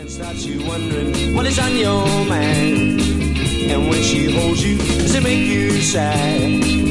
Start you wondering what is on your mind, and when she holds you, does it make you sad?